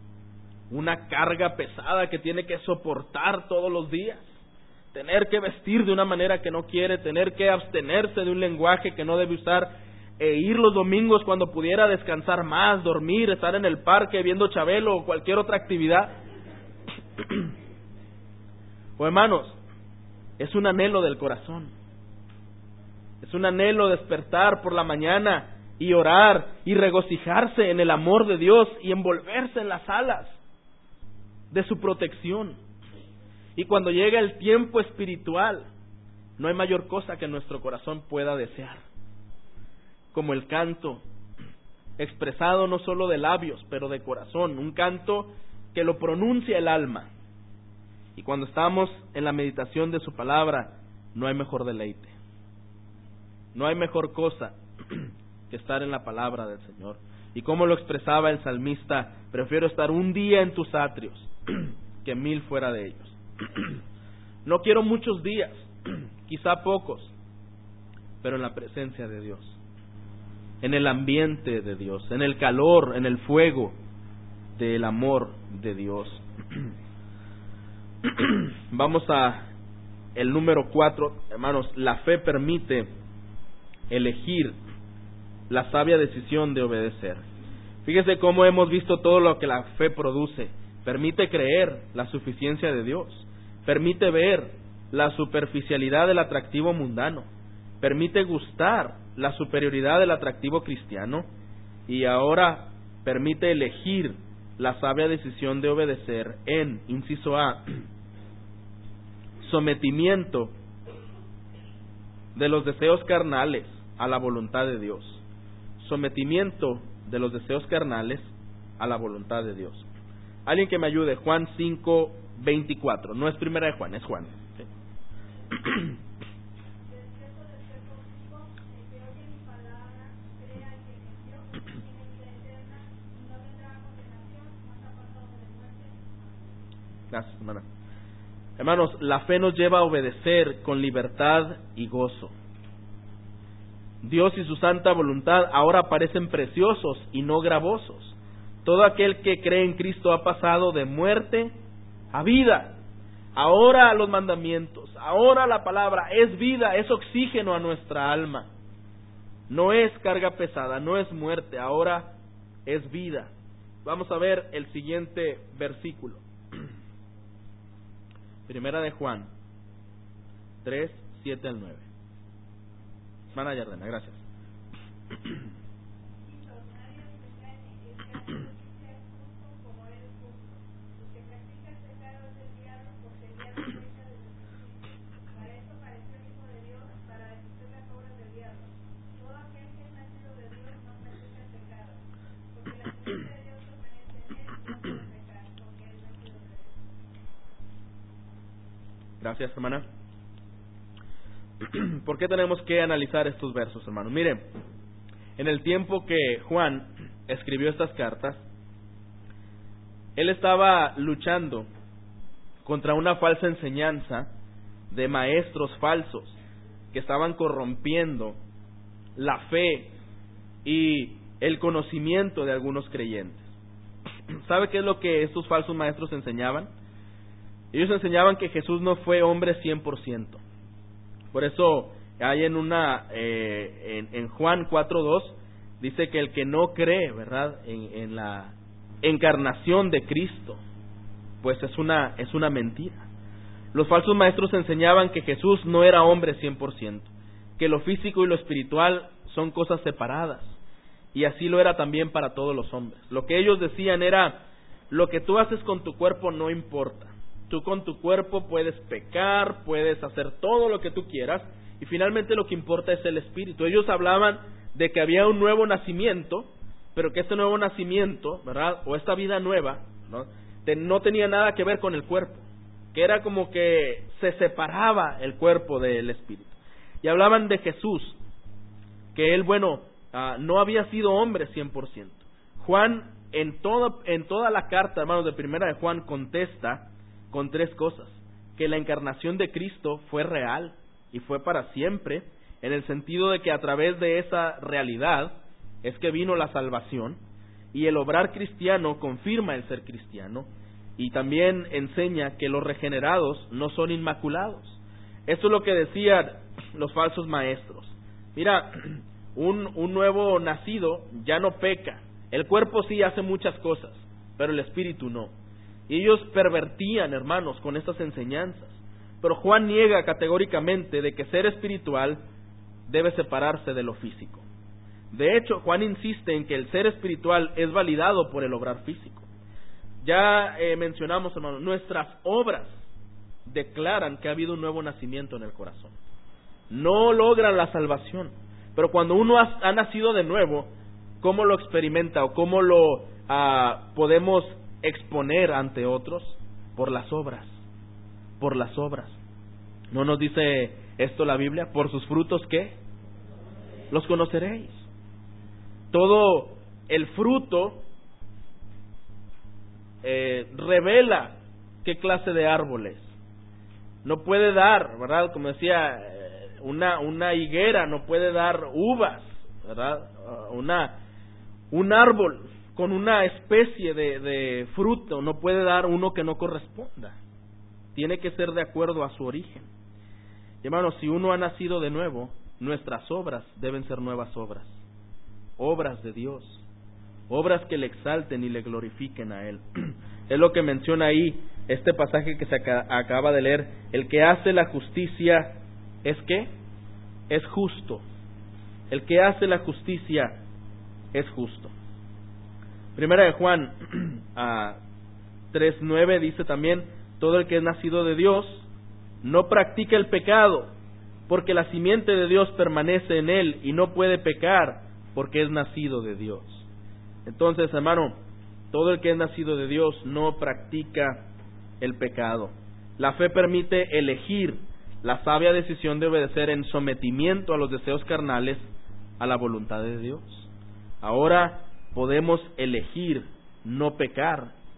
Una carga pesada que tiene que soportar todos los días, tener que vestir de una manera que no quiere, tener que abstenerse de un lenguaje que no debe usar, e ir los domingos cuando pudiera descansar más, dormir, estar en el parque viendo Chabelo o cualquier otra actividad. O hermanos, es un anhelo del corazón, es un anhelo despertar por la mañana y orar y regocijarse en el amor de Dios y envolverse en las alas de su protección. Y cuando llega el tiempo espiritual, no hay mayor cosa que nuestro corazón pueda desear, como el canto expresado no solo de labios, pero de corazón, un canto que lo pronuncia el alma. Y cuando estamos en la meditación de su palabra, no hay mejor deleite, no hay mejor cosa que estar en la palabra del Señor. Y como lo expresaba el salmista, prefiero estar un día en tus atrios que mil fuera de ellos. No quiero muchos días, quizá pocos, pero en la presencia de Dios, en el ambiente de Dios, en el calor, en el fuego del amor de Dios. Vamos a el número cuatro, hermanos. La fe permite elegir la sabia decisión de obedecer. Fíjese cómo hemos visto todo lo que la fe produce. Permite creer la suficiencia de Dios, permite ver la superficialidad del atractivo mundano, permite gustar la superioridad del atractivo cristiano, y ahora permite elegir la sabia decisión de obedecer en, inciso A, sometimiento de los deseos carnales a la voluntad de Dios. Sometimiento de los deseos carnales a la voluntad de Dios. Alguien que me ayude, Juan cinco veinticuatro. No es primera de Juan, es Juan. ¿Sí? Gracias, hermana. Hermanos, la fe nos lleva a obedecer con libertad y gozo. Dios y su santa voluntad ahora parecen preciosos y no gravosos. Todo aquel que cree en Cristo ha pasado de muerte a vida. Ahora los mandamientos, ahora la palabra es vida, es oxígeno a nuestra alma. No es carga pesada, no es muerte, ahora es vida. Vamos a ver el siguiente versículo. Primera de Juan tres, siete al nueve. Hermana Yardena, gracias. Gracias, hermana. ¿Por qué tenemos que analizar estos versos, hermanos? Miren, en el tiempo que Juan escribió estas cartas, él estaba luchando contra una falsa enseñanza de maestros falsos que estaban corrompiendo la fe y el conocimiento de algunos creyentes. ¿Sabe qué es lo que estos falsos maestros enseñaban? Ellos enseñaban que Jesús no fue hombre cien por ciento. Por eso hay en una eh, en, en Juan cuatro dos dice que el que no cree, ¿verdad?, en, en la encarnación de Cristo, pues es una es una mentira. Los falsos maestros enseñaban que Jesús no era hombre cien por ciento, que lo físico y lo espiritual son cosas separadas, y así lo era también para todos los hombres. Lo que ellos decían era: lo que tú haces con tu cuerpo no importa. Tú con tu cuerpo puedes pecar, puedes hacer todo lo que tú quieras, y finalmente lo que importa es el espíritu. Ellos hablaban de que había un nuevo nacimiento, pero que este nuevo nacimiento, ¿verdad?, o esta vida nueva, ¿no?, no tenía nada que ver con el cuerpo, que era como que se separaba el cuerpo del espíritu. Y hablaban de Jesús, que él, bueno, uh, no había sido hombre cien por ciento. Juan, en, todo, en toda la carta, hermanos, de primera de Juan, contesta con tres cosas: que la encarnación de Cristo fue real y fue para siempre, en el sentido de que a través de esa realidad es que vino la salvación, y el obrar cristiano confirma el ser cristiano, y también enseña que los regenerados no son inmaculados. Esto es lo que decían los falsos maestros. Mira, un, un nuevo nacido ya no peca, el cuerpo sí hace muchas cosas, pero el espíritu no. Y ellos pervertían, hermanos, con estas enseñanzas. Pero Juan niega categóricamente de que ser espiritual debe separarse de lo físico. De hecho, Juan insiste en que el ser espiritual es validado por el obrar físico. Ya eh, mencionamos, hermanos, nuestras obras declaran que ha habido un nuevo nacimiento en el corazón. No logran la salvación, pero cuando uno ha, ha nacido de nuevo, ¿cómo lo experimenta o cómo lo ah, podemos exponer ante otros? Por las obras, por las obras. ¿No nos dice esto la Biblia? Por sus frutos, ¿qué? Los conoceréis. Todo el fruto eh, revela qué clase de árbol es. No puede dar, ¿verdad? Como decía, una, una higuera no puede dar uvas, ¿verdad? Una, un árbol con una especie de, de fruto no puede dar uno que no corresponda. Tiene que ser de acuerdo a su origen. Y hermanos, si uno ha nacido de nuevo, nuestras obras deben ser nuevas obras, obras de Dios, obras que le exalten y le glorifiquen a Él. Es lo que menciona ahí este pasaje que se acaba de leer: el que hace la justicia es ¿qué? Es justo. El que hace la justicia es justo. Primera de Juan a tres nueve dice también: todo el que es nacido de Dios no practica el pecado, porque la simiente de Dios permanece en él y no puede pecar porque es nacido de Dios. Entonces, hermano, todo el que es nacido de Dios no practica el pecado. La fe permite elegir la sabia decisión de obedecer en sometimiento a los deseos carnales a la voluntad de Dios. Ahora podemos elegir no pecar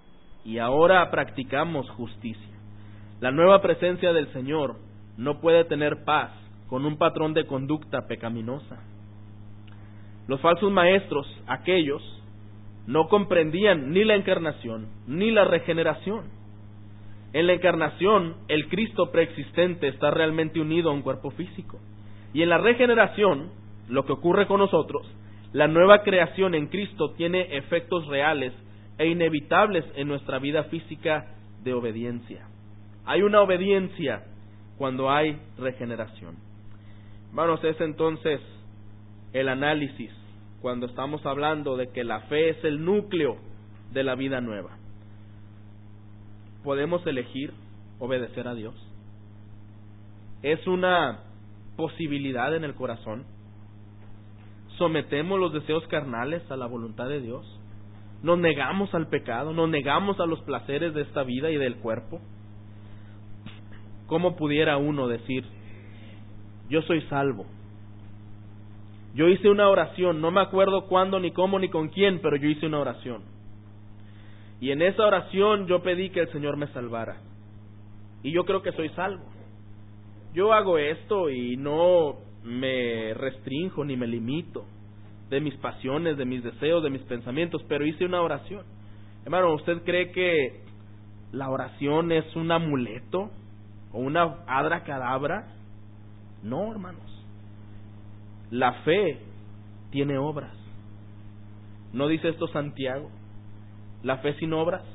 y ahora practicamos justicia. La nueva presencia del Señor no puede tener paz con un patrón de conducta pecaminosa. Los falsos maestros, aquellos, no comprendían ni la encarnación ni la regeneración. En la encarnación, el Cristo preexistente está realmente unido a un cuerpo físico. Y en la regeneración, lo que ocurre con nosotros, la nueva creación en Cristo tiene efectos reales e inevitables en nuestra vida física de obediencia. Hay una obediencia cuando hay regeneración. Hermanos, es entonces el análisis cuando estamos hablando de que la fe es el núcleo de la vida nueva. ¿Podemos elegir obedecer a Dios? ¿Es una posibilidad en el corazón? ¿Sometemos los deseos carnales a la voluntad de Dios? ¿Nos negamos al pecado? ¿Nos negamos a los placeres de esta vida y del cuerpo? ¿Cómo pudiera uno decir, yo soy salvo? Yo hice una oración, no me acuerdo cuándo, ni cómo, ni con quién, pero yo hice una oración. Y en esa oración yo pedí que el Señor me salvara. Y yo creo que soy salvo. Yo hago esto y no me restrinjo ni me limito de mis pasiones, de mis deseos, de mis pensamientos, pero hice una oración. Hermano, ¿usted cree que la oración es un amuleto o una abracadabra? No, hermanos. La fe tiene obras. ¿No dice esto Santiago? La fe sin obras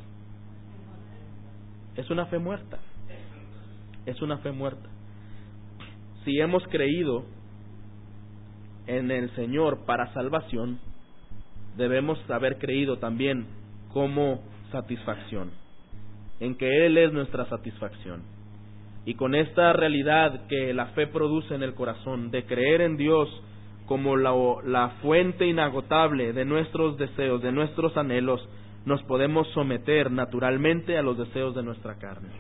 es una fe muerta. Es una fe muerta. Si hemos creído en el Señor para salvación, debemos haber creído también como satisfacción, en que Él es nuestra satisfacción. Y con esta realidad que la fe produce en el corazón, de creer en Dios como la, la fuente inagotable de nuestros deseos, de nuestros anhelos, nos podemos someter naturalmente a los deseos de nuestra carne.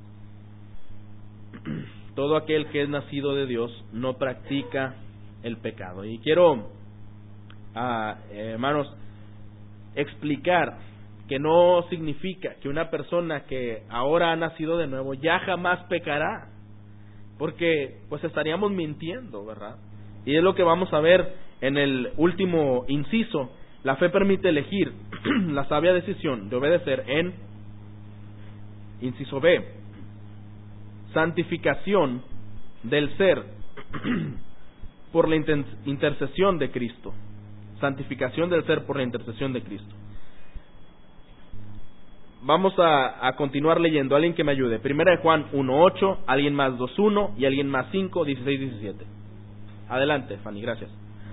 Todo aquel que es nacido de Dios no practica el pecado. Y quiero, ah, eh, hermanos, explicar que no significa que una persona que ahora ha nacido de nuevo ya jamás pecará, porque pues estaríamos mintiendo, ¿verdad? Y es lo que vamos a ver en el último inciso. La fe permite elegir la sabia decisión de obedecer en, inciso B, santificación del ser por la inter- intercesión de Cristo. Santificación del ser por la intercesión de Cristo. Vamos a, a continuar leyendo. Alguien que me ayude. Primera de Juan uno ocho, alguien más dos uno y alguien más cinco, dieciséis, diecisiete. Adelante, Fanny, gracias.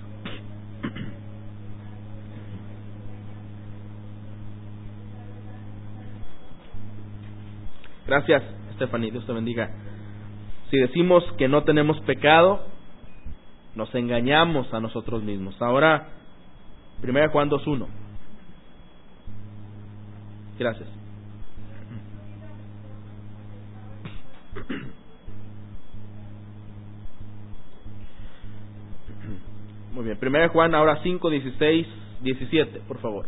Gracias, Stephanie, Dios te bendiga. Si decimos que no tenemos pecado, nos engañamos a nosotros mismos. Ahora, Primera de Juan dos uno. Gracias. Muy bien, Primera de Juan, ahora cinco, dieciséis, diecisiete, por favor.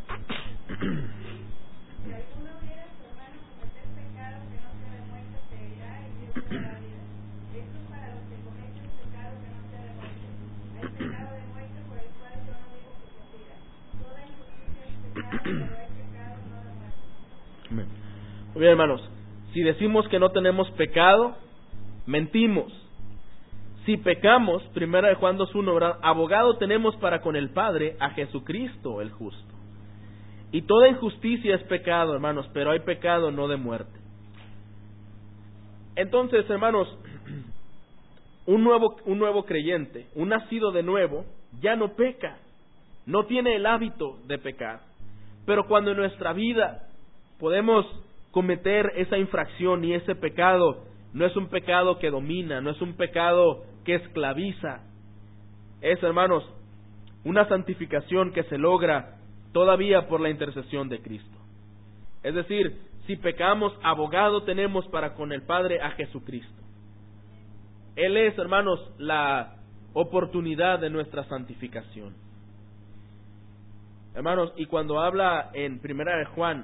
Muy bien, hermanos, si decimos que no tenemos pecado, mentimos. Si pecamos, Primera de Juan dos uno, ¿verdad? Abogado tenemos para con el Padre a Jesucristo el justo. Y toda injusticia es pecado, hermanos, pero hay pecado no de muerte. Entonces, hermanos, un nuevo, un nuevo creyente, un nacido de nuevo, ya no peca, no tiene el hábito de pecar. Pero cuando en nuestra vida podemos cometer esa infracción y ese pecado, no es un pecado que domina, no es un pecado que esclaviza, es, hermanos, una santificación que se logra todavía por la intercesión de Cristo. Es decir, si pecamos, abogado tenemos para con el Padre a Jesucristo. Él es, hermanos, la oportunidad de nuestra santificación. Hermanos, y cuando habla en Primera de Juan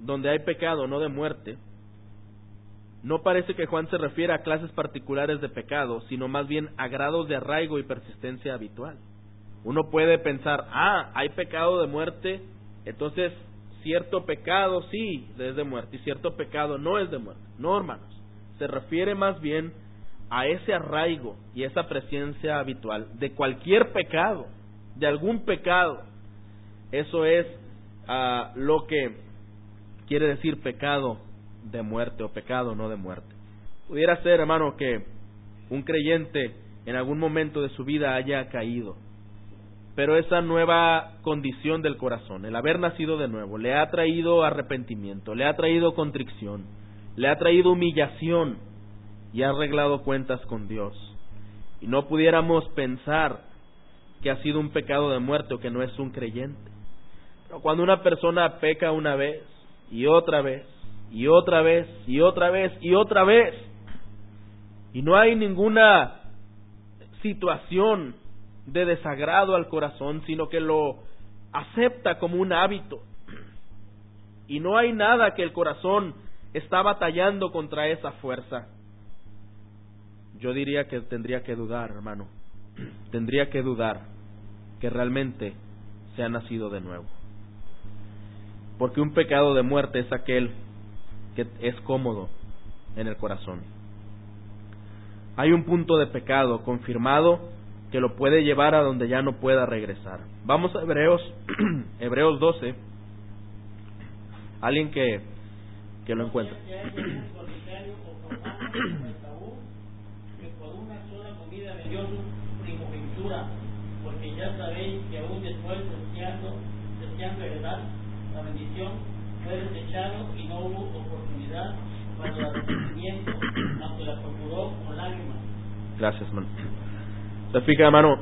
donde hay pecado, no de muerte, no parece que Juan se refiere a clases particulares de pecado, sino más bien a grados de arraigo y persistencia habitual. Uno puede pensar, ah, hay pecado de muerte, entonces cierto pecado sí es de muerte y cierto pecado no es de muerte. No, hermanos, se refiere más bien a ese arraigo y esa presencia habitual de cualquier pecado, de algún pecado. Eso es uh, lo que quiere decir pecado de muerte o pecado no de muerte. Pudiera ser, hermano, que un creyente en algún momento de su vida haya caído, pero esa nueva condición del corazón, el haber nacido de nuevo, le ha traído arrepentimiento, le ha traído contrición, le ha traído humillación y ha arreglado cuentas con Dios. Y no pudiéramos pensar que ha sido un pecado de muerte o que no es un creyente. Pero cuando una persona peca una vez y otra vez y otra vez y otra vez y otra vez y no hay ninguna situación de desagrado al corazón, sino que lo acepta como un hábito y no hay nada que el corazón está batallando contra esa fuerza, yo diría que tendría que dudar, hermano, tendría que dudar que realmente se ha nacido de nuevo. Porque un pecado de muerte es aquel que es cómodo en el corazón. Hay un punto de pecado confirmado que lo puede llevar a donde ya no pueda regresar. Vamos a Hebreos, Hebreos doce. Alguien que, que lo encuentre. Porque ya sabéis que aún después deseando, deseando heredar la bendición, fue desechado y no hubo oportunidad para el arrepentimiento, aunque la procuró con lágrimas. Gracias, hermano. Se fija, hermano,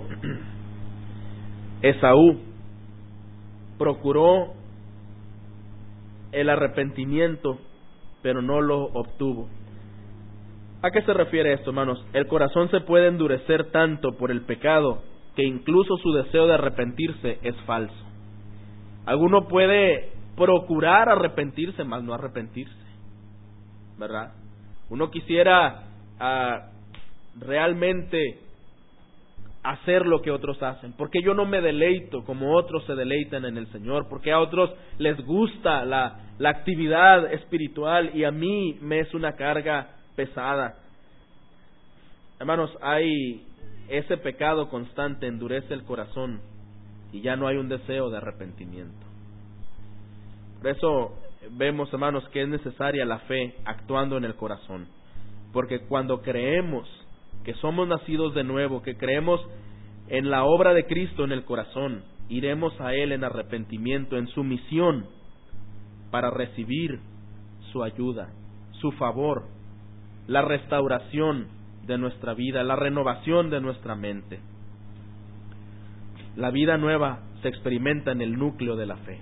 Esaú procuró el arrepentimiento, pero no lo obtuvo. ¿A qué se refiere esto, hermanos? El corazón se puede endurecer tanto por el pecado que incluso su deseo de arrepentirse es falso. Alguno puede procurar arrepentirse, mas no arrepentirse, ¿verdad? Uno quisiera uh, realmente hacer lo que otros hacen. Porque yo no me deleito como otros se deleitan en el Señor, porque a otros les gusta la, la actividad espiritual y a mí me es una carga pesada. Hermanos, hay ese pecado constante, endurece el corazón y ya no hay un deseo de arrepentimiento. Por eso vemos, hermanos, que es necesaria la fe actuando en el corazón, porque cuando creemos que somos nacidos de nuevo, que creemos en la obra de Cristo en el corazón, iremos a Él en arrepentimiento, en sumisión, para recibir su ayuda, su favor, la restauración de nuestra vida, la renovación de nuestra mente. La vida nueva se experimenta en el núcleo de la fe.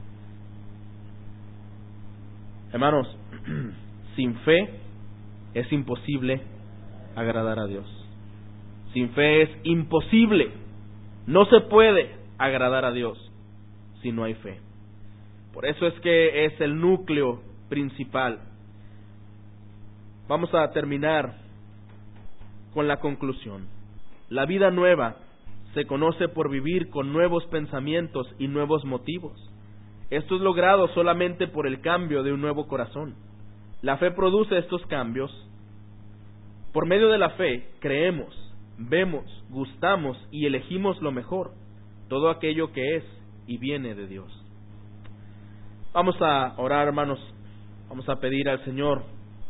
Hermanos, sin fe es imposible agradar a Dios. Sin fe es imposible, no se puede agradar a Dios si no hay fe. Por eso es que es el núcleo principal. Vamos a terminar con la conclusión. La vida nueva se conoce por vivir con nuevos pensamientos y nuevos motivos. Esto es logrado solamente por el cambio de un nuevo corazón. La fe produce estos cambios. Por medio de la fe creemos, vemos, gustamos y elegimos lo mejor, todo aquello que es y viene de Dios. Vamos a orar, hermanos. Vamos a pedir al Señor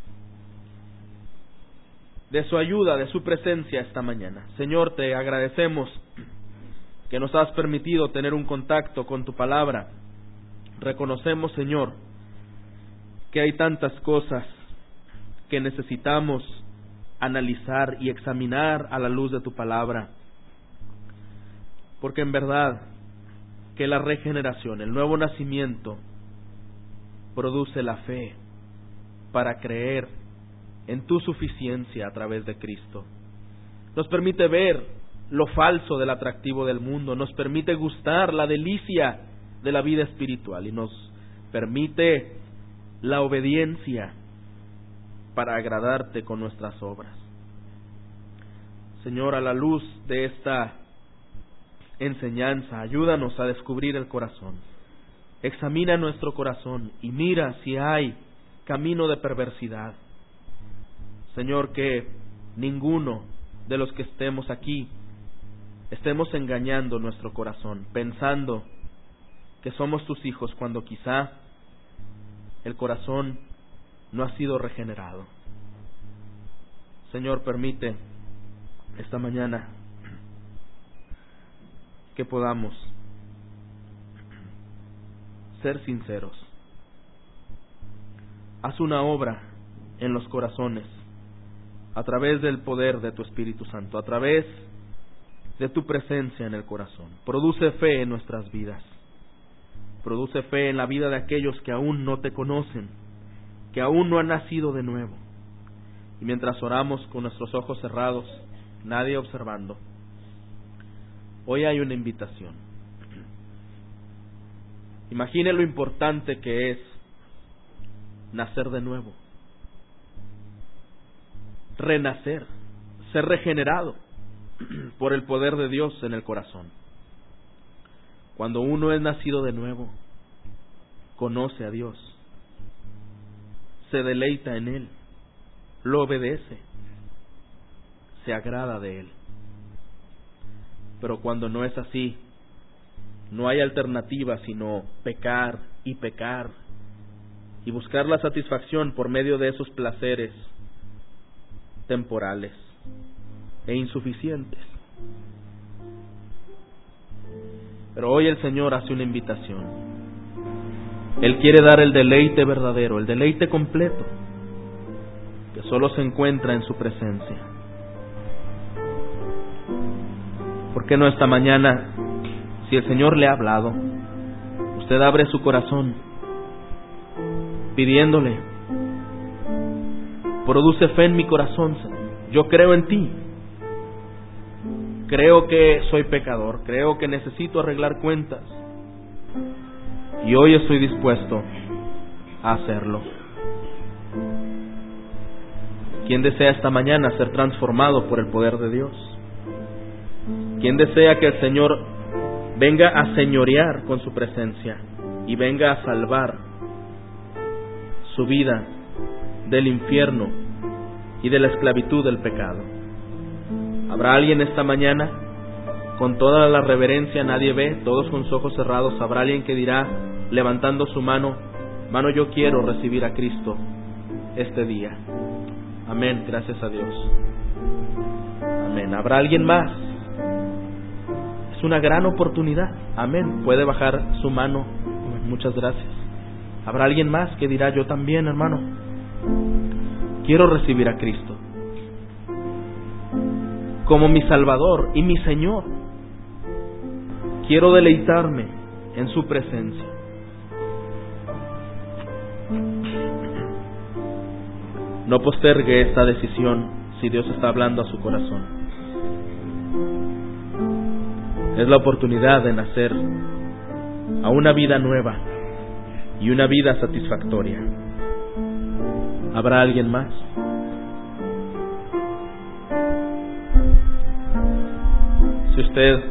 de su ayuda, de su presencia esta mañana. Señor, te agradecemos que nos has permitido tener un contacto con tu palabra. Reconocemos, Señor, que hay tantas cosas que necesitamos analizar y examinar a la luz de tu palabra, porque en verdad que la regeneración, el nuevo nacimiento, produce la fe para creer en tu suficiencia a través de Cristo. Nos permite ver lo falso del atractivo del mundo, nos permite gustar la delicia de la vida espiritual y nos permite la obediencia para agradarte con nuestras obras. Señor, a la luz de esta enseñanza, ayúdanos a descubrir el corazón. Examina nuestro corazón y mira si hay camino de perversidad. Señor, que ninguno de los que estemos aquí estemos engañando nuestro corazón, pensando que somos tus hijos cuando quizá el corazón no ha sido regenerado. Señor, permite esta mañana que podamos ser sinceros. Haz una obra en los corazones a través del poder de tu Espíritu Santo, a través de tu presencia en el corazón. Produce fe en nuestras vidas. Produce fe en la vida de aquellos que aún no te conocen, que aún no han nacido de nuevo. Y mientras oramos con nuestros ojos cerrados, nadie observando, hoy hay una invitación. Imagine lo importante que es nacer de nuevo, renacer, ser regenerado por el poder de Dios en el corazón. Cuando uno es nacido de nuevo, conoce a Dios, se deleita en Él, lo obedece, se agrada de Él. Pero cuando no es así, no hay alternativa sino pecar y pecar y buscar la satisfacción por medio de esos placeres temporales e insuficientes. Pero hoy el Señor hace una invitación. Él quiere dar el deleite verdadero, el deleite completo, que solo se encuentra en su presencia. ¿Por qué no esta mañana, si el Señor le ha hablado, usted abre su corazón pidiéndole: produce fe en mi corazón, Señor. Yo creo en ti. Creo que soy pecador, creo que necesito arreglar cuentas y hoy estoy dispuesto a hacerlo. ¿Quién desea esta mañana ser transformado por el poder de Dios? ¿Quién desea que el Señor venga a señorear con su presencia y venga a salvar su vida del infierno y de la esclavitud del pecado? ¿Habrá alguien esta mañana? Con toda la reverencia, nadie ve, todos con sus ojos cerrados. ¿Habrá alguien que dirá, levantando su mano: mano, yo quiero recibir a Cristo este día? Amén, gracias a Dios. Amén. ¿Habrá alguien más? Es una gran oportunidad. Amén. Puede bajar su mano. Muchas gracias. ¿Habrá alguien más que dirá, yo también, hermano, quiero recibir a Cristo como mi Salvador y mi Señor? Quiero deleitarme en su presencia. No postergue esta decisión si Dios está hablando a su corazón. Es la oportunidad de nacer a una vida nueva y una vida satisfactoria. ¿Habrá alguien más? Si usted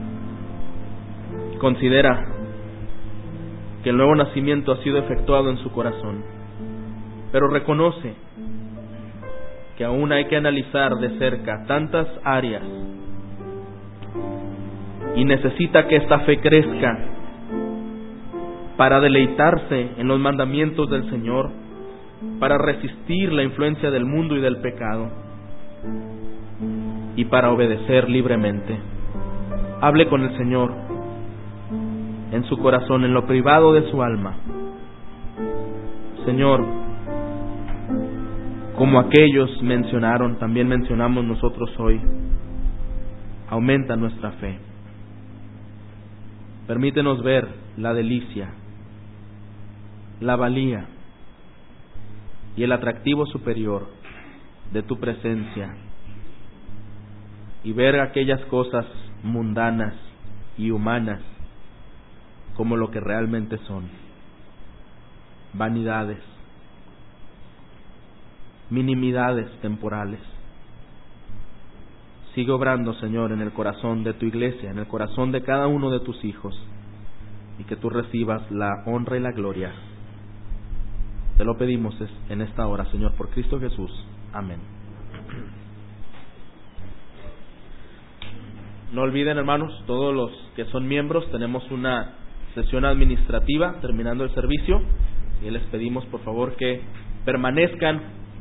considera que el nuevo nacimiento ha sido efectuado en su corazón, pero reconoce que aún hay que analizar de cerca tantas áreas y necesita que esta fe crezca para deleitarse en los mandamientos del Señor, para resistir la influencia del mundo y del pecado y para obedecer libremente, hable con el Señor en su corazón, en lo privado de su alma. Señor, como aquellos mencionaron, también mencionamos nosotros hoy, aumenta nuestra fe. Permítenos ver la delicia, la valía y el atractivo superior de tu presencia y ver aquellas cosas mundanas y humanas como lo que realmente son: vanidades, minimidades temporales. Sigue obrando, Señor, en el corazón de tu iglesia, en el corazón de cada uno de tus hijos, y que tú recibas la honra y la gloria. Te lo pedimos en esta hora, Señor, por Cristo Jesús. Amén. No olviden, hermanos, todos los que son miembros, tenemos una sesión administrativa terminando el servicio, y les pedimos por favor que permanezcan